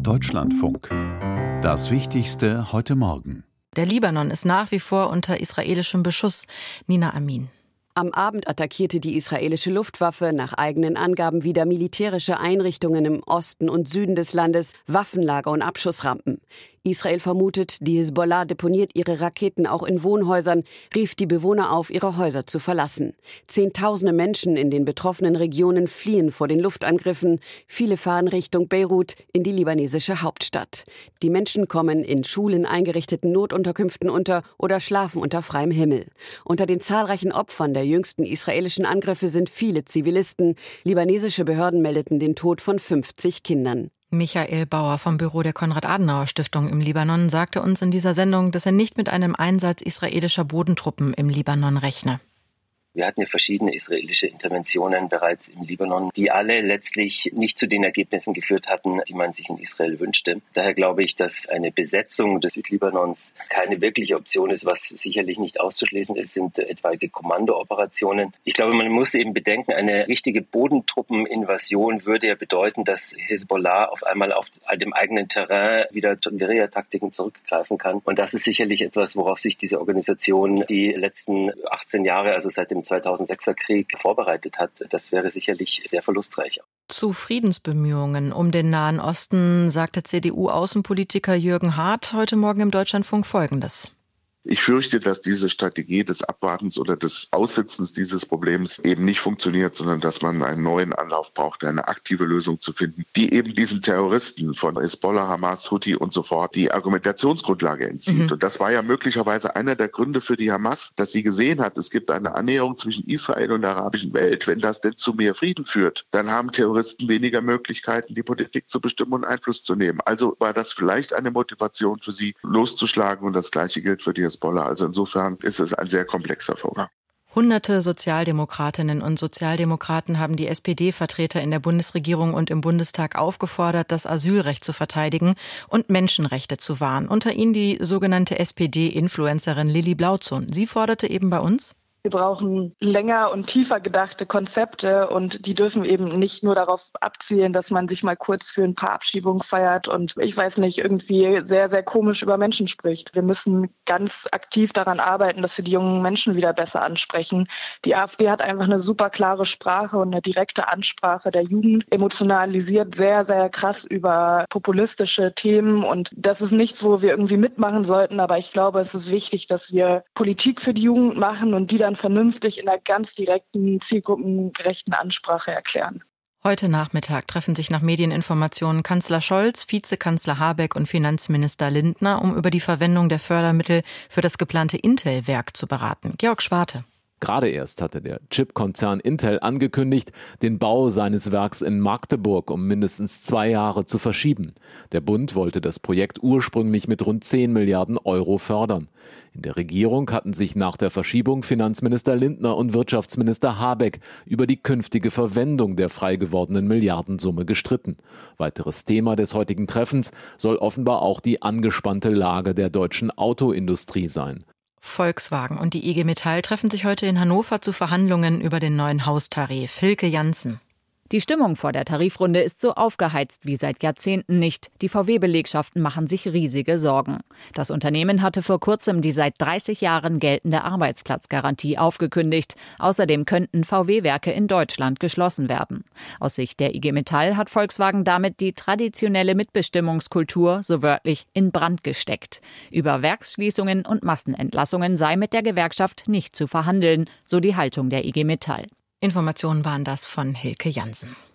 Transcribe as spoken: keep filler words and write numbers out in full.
Deutschlandfunk. Das Wichtigste heute Morgen. Der Libanon ist nach wie vor unter israelischem Beschuss. Nina Amin. Am Abend attackierte die israelische Luftwaffe nach eigenen Angaben wieder militärische Einrichtungen im Osten und Süden des Landes, Waffenlager und Abschussrampen. Israel vermutet, die Hisbollah deponiert ihre Raketen auch in Wohnhäusern, rief die Bewohner auf, ihre Häuser zu verlassen. Zehntausende Menschen in den betroffenen Regionen fliehen vor den Luftangriffen. Viele fahren Richtung Beirut in die libanesische Hauptstadt. Die Menschen kommen in Schulen eingerichteten Notunterkünften unter oder schlafen unter freiem Himmel. Unter den zahlreichen Opfern der jüngsten israelischen Angriffe sind viele Zivilisten. Libanesische Behörden meldeten den Tod von fünfzig Kindern. Michael Bauer vom Büro der Konrad-Adenauer-Stiftung im Libanon sagte uns in dieser Sendung, dass er nicht mit einem Einsatz israelischer Bodentruppen im Libanon rechne. Wir hatten ja verschiedene israelische Interventionen bereits im Libanon, die alle letztlich nicht zu den Ergebnissen geführt hatten, die man sich in Israel wünschte. Daher glaube ich, dass eine Besetzung des Südlibanons keine wirkliche Option ist. Was sicherlich nicht auszuschließen ist, sind etwaige Kommandooperationen. Ich glaube, man muss eben bedenken, eine richtige Bodentruppeninvasion würde ja bedeuten, dass Hisbollah auf einmal auf dem eigenen Terrain wieder Guerilla-Taktiken zurückgreifen kann. Und das ist sicherlich etwas, worauf sich diese Organisation die letzten achtzehn Jahre, also seit dem zweitausendsechser Krieg vorbereitet hat. Das wäre sicherlich sehr verlustreich. Zu Friedensbemühungen um den Nahen Osten sagte C D U-Außenpolitiker Jürgen Hart heute Morgen im Deutschlandfunk Folgendes. Ich fürchte, dass diese Strategie des Abwartens oder des Aussitzens dieses Problems eben nicht funktioniert, sondern dass man einen neuen Anlauf braucht, eine aktive Lösung zu finden, die eben diesen Terroristen von Hisbollah, Hamas, Houthi und so fort die Argumentationsgrundlage entzieht. Mhm. Und das war ja möglicherweise einer der Gründe für die Hamas, dass sie gesehen hat, es gibt eine Annäherung zwischen Israel und der arabischen Welt. Wenn das denn zu mehr Frieden führt, dann haben Terroristen weniger Möglichkeiten, die Politik zu bestimmen und Einfluss zu nehmen. Also war das vielleicht eine Motivation für sie, loszuschlagen, und das Gleiche gilt für die Hisbollah. Also insofern ist es ein sehr komplexer Vorgang. Hunderte Sozialdemokratinnen und Sozialdemokraten haben die S P D-Vertreter in der Bundesregierung und im Bundestag aufgefordert, das Asylrecht zu verteidigen und Menschenrechte zu wahren. Unter ihnen die sogenannte S P D-Influencerin Lilly Blauzun. Sie forderte eben bei uns: Wir brauchen länger und tiefer gedachte Konzepte, und die dürfen eben nicht nur darauf abzielen, dass man sich mal kurz für ein paar Abschiebungen feiert und ich weiß nicht, irgendwie sehr, sehr komisch über Menschen spricht. Wir müssen ganz aktiv daran arbeiten, dass wir die jungen Menschen wieder besser ansprechen. Die AfD hat einfach eine super klare Sprache und eine direkte Ansprache der Jugend, emotionalisiert sehr, sehr krass über populistische Themen, und das ist nichts, wo wir irgendwie mitmachen sollten, aber ich glaube, es ist wichtig, dass wir Politik für die Jugend machen und die dann vernünftig in einer ganz direkten, zielgruppengerechten Ansprache erklären. Heute Nachmittag treffen sich nach Medieninformationen Kanzler Scholz, Vizekanzler Habeck und Finanzminister Lindner, um über die Verwendung der Fördermittel für das geplante Intel-Werk zu beraten. Georg Schwarte. Gerade erst hatte der Chipkonzern Intel angekündigt, den Bau seines Werks in Magdeburg um mindestens zwei Jahre zu verschieben. Der Bund wollte das Projekt ursprünglich mit rund zehn Milliarden Euro fördern. In der Regierung hatten sich nach der Verschiebung Finanzminister Lindner und Wirtschaftsminister Habeck über die künftige Verwendung der frei gewordenen Milliardensumme gestritten. Weiteres Thema des heutigen Treffens soll offenbar auch die angespannte Lage der deutschen Autoindustrie sein. Volkswagen und die I G Metall treffen sich heute in Hannover zu Verhandlungen über den neuen Haustarif. Hilke Janssen. Die Stimmung vor der Tarifrunde ist so aufgeheizt wie seit Jahrzehnten nicht. Die V W-Belegschaften machen sich riesige Sorgen. Das Unternehmen hatte vor kurzem die seit dreißig Jahren geltende Arbeitsplatzgarantie aufgekündigt. Außerdem könnten V W-Werke in Deutschland geschlossen werden. Aus Sicht der I G Metall hat Volkswagen damit die traditionelle Mitbestimmungskultur so wörtlich in Brand gesteckt. Über Werksschließungen und Massenentlassungen sei mit der Gewerkschaft nicht zu verhandeln, so die Haltung der I G Metall. Informationen waren das von Hilke Janssen.